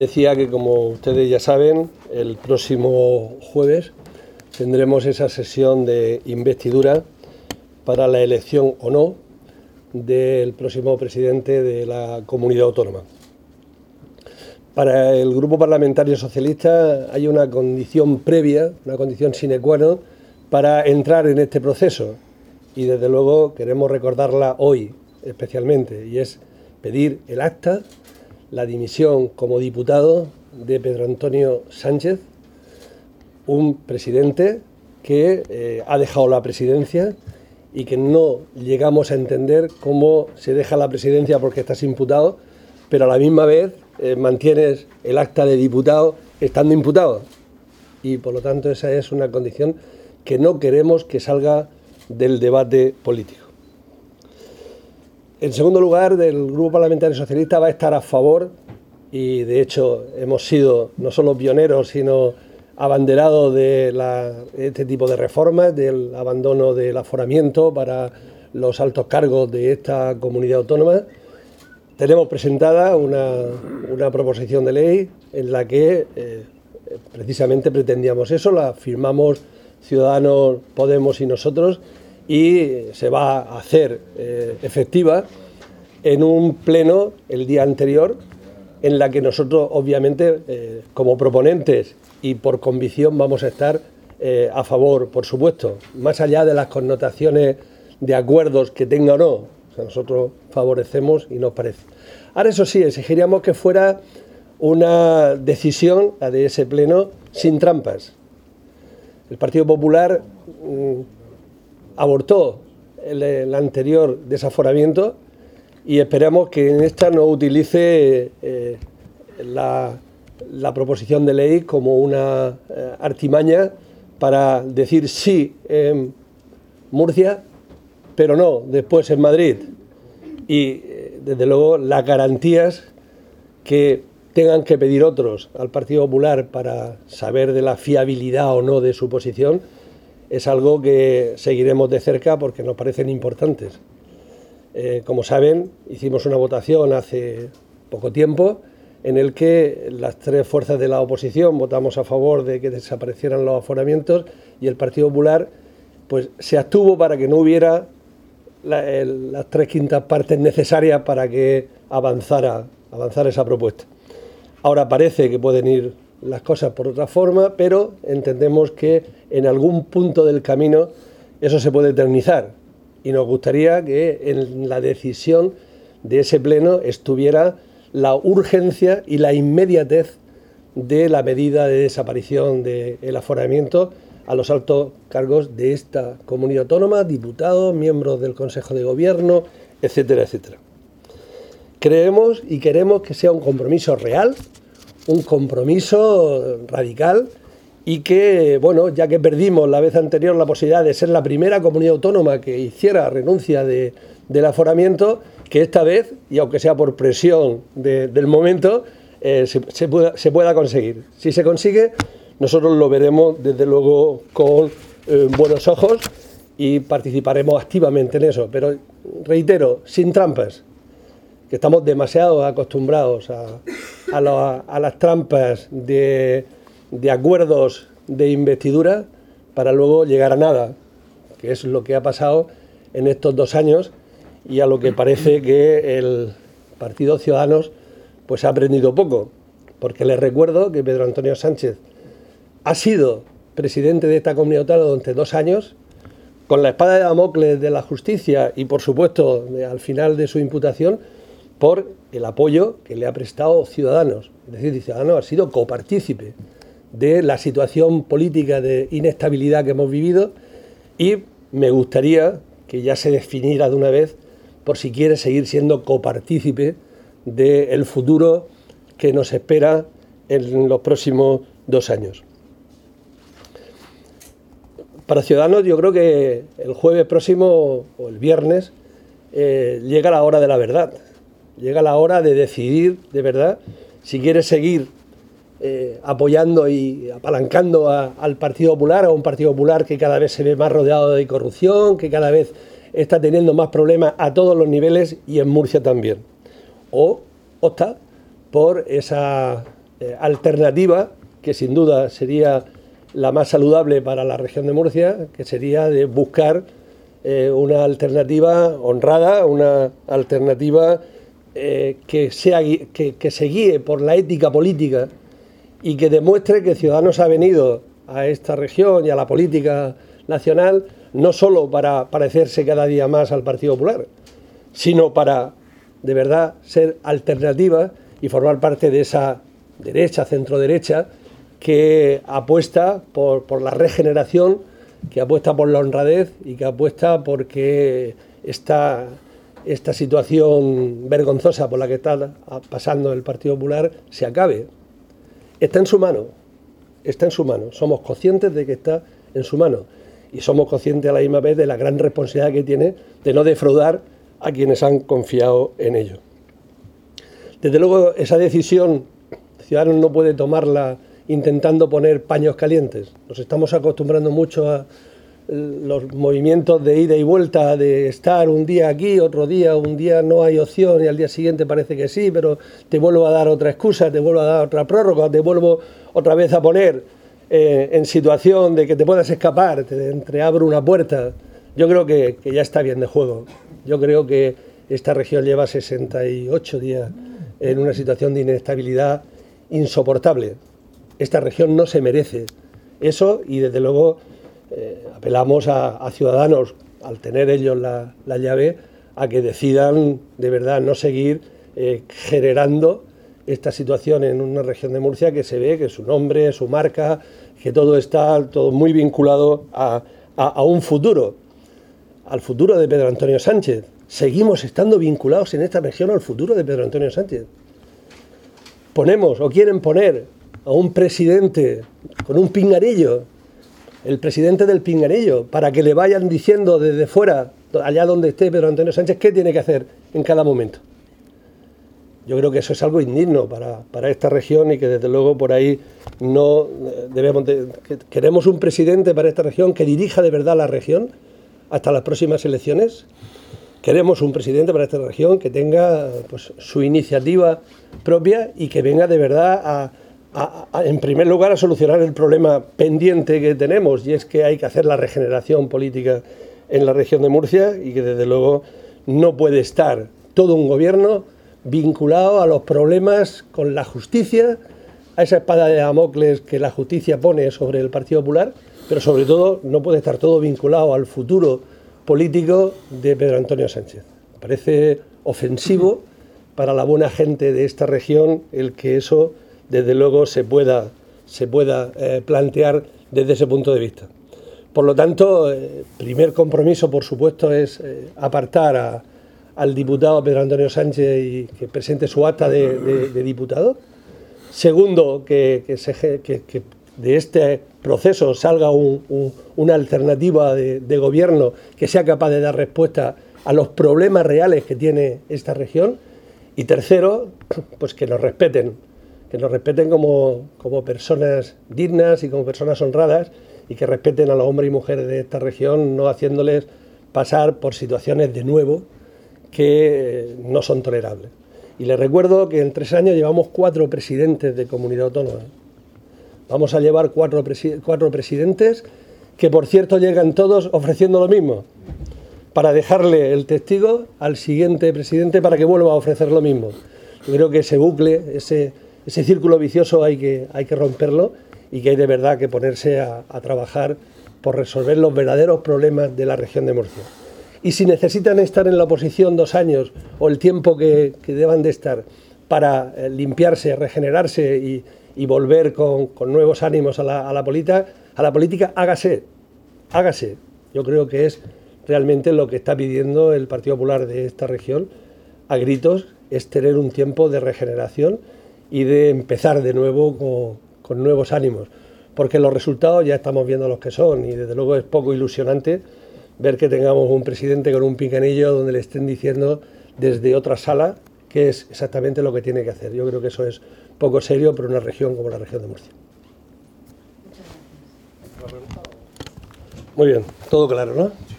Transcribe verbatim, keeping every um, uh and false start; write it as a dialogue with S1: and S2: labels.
S1: Decía que, como ustedes ya saben, el próximo jueves tendremos esa sesión de investidura para la elección o no del próximo presidente de la comunidad autónoma. Para el Grupo Parlamentario Socialista hay una condición previa, una condición sine qua non para entrar en este proceso y desde luego queremos recordarla hoy especialmente, y es pedir el acta, la dimisión como diputado de Pedro Antonio Sánchez, un presidente que eh, ha dejado la presidencia y que no llegamos a entender cómo se deja la presidencia porque estás imputado, pero a la misma vez eh, mantienes el acta de diputado estando imputado. Y por lo tanto esa es una condición que no queremos que salga del debate político. En segundo lugar, el Grupo Parlamentario Socialista va a estar a favor, y de hecho hemos sido no solo pioneros, sino abanderados de la, este tipo de reformas, del abandono del aforamiento para los altos cargos de esta comunidad autónoma. Tenemos presentada una, una proposición de ley en la que eh, precisamente pretendíamos eso, la firmamos Ciudadanos, Podemos y nosotros, y se va a hacer eh, efectiva en un pleno el día anterior, en la que nosotros obviamente eh, como proponentes y por convicción vamos a estar eh, a favor, por supuesto, más allá de las connotaciones de acuerdos que tenga o no. O sea, nosotros favorecemos y nos parece. Ahora, eso sí, exigiríamos que fuera una decisión, la de ese pleno, sin trampas. El Partido Popular mmm, abortó el, el anterior desaforamiento y esperamos que en esta no utilice eh, la, la proposición de ley como una eh, artimaña para decir sí en Murcia, pero no después en Madrid. Y eh, desde luego las garantías que tengan que pedir otros al Partido Popular para saber de la fiabilidad o no de su posición es algo que seguiremos de cerca porque nos parecen importantes. Eh, como saben, hicimos una votación hace poco tiempo en el que las tres fuerzas de la oposición votamos a favor de que desaparecieran los aforamientos y el Partido Popular pues, se abstuvo para que no hubiera la, el, las tres quintas partes necesarias para que avanzara, avanzara esa propuesta. Ahora parece que pueden ir las cosas por otra forma, pero entendemos que en algún punto del camino eso se puede eternizar y nos gustaría que en la decisión de ese pleno estuviera la urgencia y la inmediatez de la medida de desaparición del aforamiento a los altos cargos de esta comunidad autónoma, diputados, miembros del Consejo de Gobierno, etcétera, etcétera. Creemos y queremos que sea un compromiso real, un compromiso radical y que, bueno, ya que perdimos la vez anterior la posibilidad de ser la primera comunidad autónoma que hiciera renuncia de, del aforamiento, que esta vez, y aunque sea por presión de, del momento, eh, se, se, pueda, se pueda conseguir. Si se consigue, nosotros lo veremos desde luego con eh, buenos ojos y participaremos activamente en eso. Pero reitero, sin trampas, que estamos demasiado acostumbrados a, a, la, a las trampas de, de acuerdos de investidura para luego llegar a nada, que es lo que ha pasado en estos dos años y a lo que parece que el Partido Ciudadanos pues ha aprendido poco, porque les recuerdo que Pedro Antonio Sánchez ha sido presidente de esta comunidad autónoma durante dos años, con la espada de Damocles de la justicia y por supuesto de, al final de su imputación, por el apoyo que le ha prestado Ciudadanos. Es decir, Ciudadanos ha sido copartícipe de la situación política de inestabilidad que hemos vivido y me gustaría que ya se definiera de una vez por si quiere seguir siendo copartícipe del futuro que nos espera en los próximos dos años. Para Ciudadanos yo creo que el jueves próximo o el viernes eh, llega la hora de la verdad. Llega la hora de decidir, de verdad, si quiere seguir eh, apoyando y apalancando a, al Partido Popular, a un Partido Popular que cada vez se ve más rodeado de corrupción, que cada vez está teniendo más problemas a todos los niveles y en Murcia también. O opta por esa eh, alternativa, que sin duda sería la más saludable para la región de Murcia, que sería de buscar eh, una alternativa honrada, una alternativa eh, que, sea, que, que se guíe por la ética política y que demuestre que Ciudadanos ha venido a esta región y a la política nacional no solo para parecerse cada día más al Partido Popular, sino para de verdad ser alternativa y formar parte de esa derecha, centro-derecha, que apuesta por, por la regeneración, que apuesta por la honradez y que apuesta porque esta, esta situación vergonzosa por la que está pasando el Partido Popular se acabe. Está en su mano, está en su mano. Somos conscientes de que está en su mano y somos conscientes a la misma vez de la gran responsabilidad que tiene de no defraudar a quienes han confiado en ello. Desde luego, esa decisión Ciudadanos no puede tomarla intentando poner paños calientes. Nos estamos acostumbrando mucho a los movimientos de ida y vuelta, de estar un día aquí, otro día, un día no hay opción y al día siguiente parece que sí, pero te vuelvo a dar otra excusa, te vuelvo a dar otra prórroga, te vuelvo otra vez a poner eh, en situación de que te puedas escapar, te entreabro una puerta. Yo creo que, que ya está bien de juego. Yo creo que esta región lleva sesenta y ocho días en una situación de inestabilidad insoportable. Esta región no se merece eso y desde luego eh, apelamos a, a Ciudadanos, al tener ellos la, la llave, a que decidan de verdad no seguir eh, generando esta situación en una región de Murcia que se ve que su nombre, su marca, que todo está todo muy vinculado a, a, a un futuro, al futuro de Pedro Antonio Sánchez. Seguimos estando vinculados en esta región al futuro de Pedro Antonio Sánchez. Ponemos o quieren poner a un presidente con un pinganillo, el presidente del pinganillo, para que le vayan diciendo desde fuera, allá donde esté Pedro Antonio Sánchez, qué tiene que hacer en cada momento. Yo creo que eso es algo indigno para, para esta región y que desde luego por ahí no debemos de, que queremos un presidente para esta región que dirija de verdad la región hasta las próximas elecciones. Queremos un presidente para esta región que tenga pues, su iniciativa propia y que venga de verdad a, a, a, en primer lugar, a solucionar el problema pendiente que tenemos, y es que hay que hacer la regeneración política en la región de Murcia y que desde luego no puede estar todo un gobierno vinculado a los problemas con la justicia, a esa espada de Damocles que la justicia pone sobre el Partido Popular, pero sobre todo no puede estar todo vinculado al futuro político de Pedro Antonio Sánchez. Parece ofensivo para la buena gente de esta región el que eso, desde luego, se pueda, se pueda eh, plantear desde ese punto de vista. Por lo tanto, el eh, primer compromiso, por supuesto, es eh, apartar a, al diputado Pedro Antonio Sánchez y que presente su acta de, de, de diputado. Segundo, que, que, se, que, que de este proceso salga un, un, una alternativa de, de gobierno que sea capaz de dar respuesta a los problemas reales que tiene esta región. Y tercero, pues que nos respeten, que nos respeten como, como personas dignas y como personas honradas y que respeten a los hombres y mujeres de esta región, no haciéndoles pasar por situaciones de nuevo que no son tolerables. Y les recuerdo que en tres años llevamos cuatro presidentes de comunidad autónoma. Vamos a llevar cuatro, presi cuatro presidentes que, por cierto, llegan todos ofreciendo lo mismo, para dejarle el testigo al siguiente presidente para que vuelva a ofrecer lo mismo. Yo creo que ese bucle, ese, ese círculo vicioso hay que, hay que romperlo y que hay de verdad que ponerse a, a trabajar por resolver los verdaderos problemas de la región de Murcia. Y si necesitan estar en la oposición dos años o el tiempo que, que deban de estar para eh, limpiarse, regenerarse y, y volver con, con nuevos ánimos a la, a, la política, a la política, hágase, hágase. Yo creo que es realmente lo que está pidiendo el Partido Popular de esta región a gritos, es tener un tiempo de regeneración y de empezar de nuevo con, con nuevos ánimos, porque los resultados ya estamos viendo los que son y desde luego es poco ilusionante ver que tengamos un presidente con un pinganillo donde le estén diciendo desde otra sala que es exactamente lo que tiene que hacer. Yo creo que eso es poco serio para una región como la región de Murcia. Muy bien, todo claro, ¿no?